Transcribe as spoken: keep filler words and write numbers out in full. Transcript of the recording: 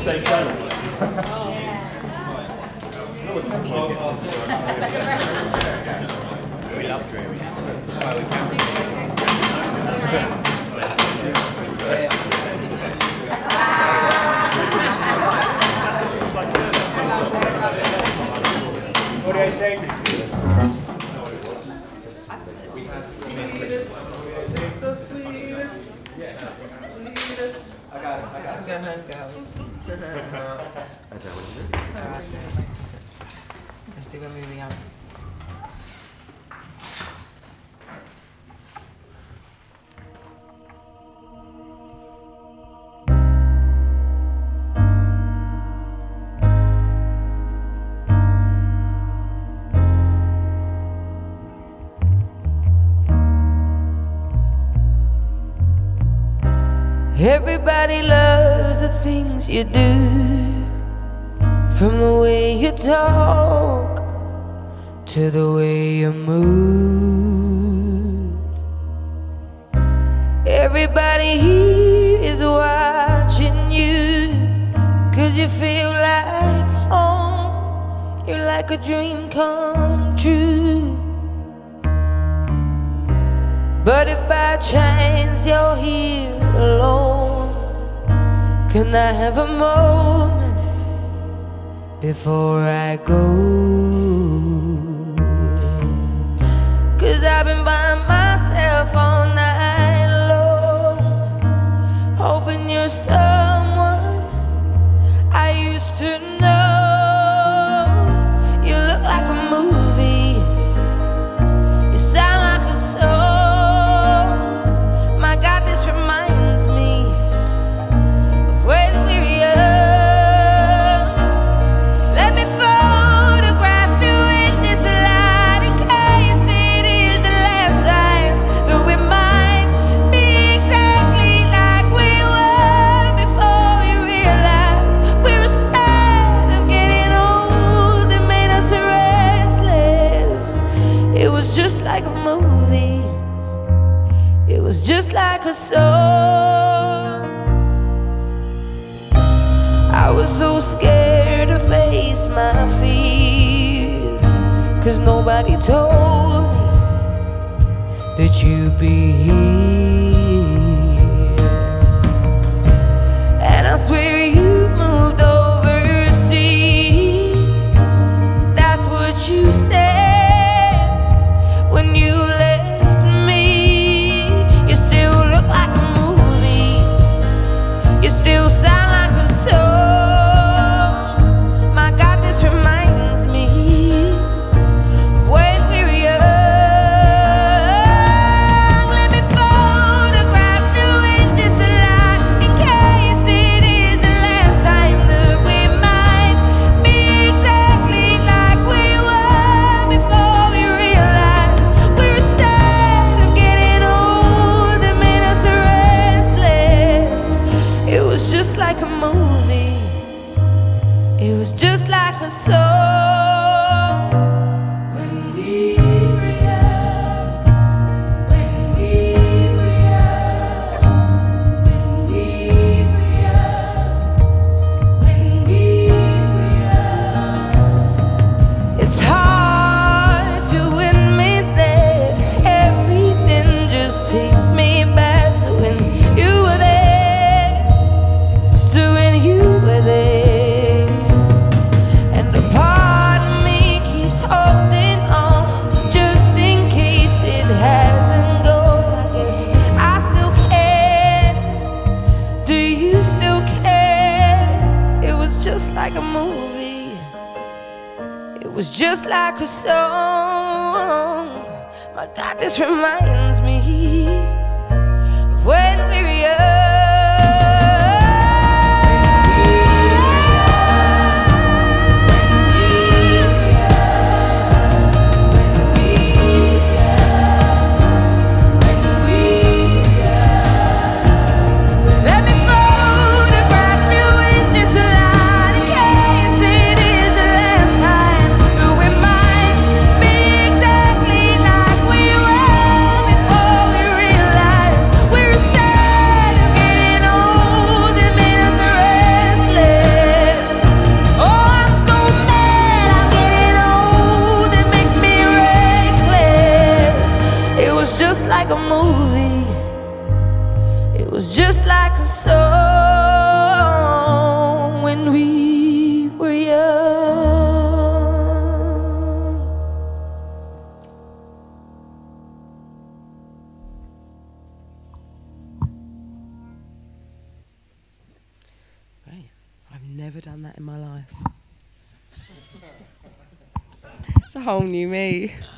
same channel. We love dreariness. That's why we can. What do I say? Go home, girls. Alright, let's do when we were young. Everybody loves the things you do, from the way you talk to the way you move. Everybody here is watching you, 'cause you feel like home. You're like a dream come true. But if by chance you're here alone, can I have a moment before I go? 'Cause I've been by myself all night long, hoping you're someone I used to know. You look like a movie, you sound like a song. My God, this reminds me of when we were young. Let me photograph you in this light, in case it is the last time that we might be exactly like we were before we realized we were sad of getting old. It made us restless. It was just like a movie, it was just like a song. I was so scared to face my fears, 'cause nobody told me that you'd be here. And I swear you moved overseas. That's what you said when you left me. You still look like a movie, you still sound like a song. My God, this reminds me of when we were young. Let me photograph you in this light, in case it is the last time that we might be exactly like we were before we realized we were sad of getting old. It made us restless. It was just like a movie, it was just like a song. When we were young, when we were young, when we were young, when we were young. It's hard to admit that everything just takes me back to when you were there, to when you were there. And a part of me keeps holding on, just in case it hasn't gone. I guess I still care. Do you still care? It was just like a movie, it was just like a song. My God, this reminds me of when we were young. Let me photograph you in this light, in case it is the last time that we might be exactly like we were before we realized we were sad like a movie. It was just like a song when we were young. Great. I've never done that in my life. It's a whole new me.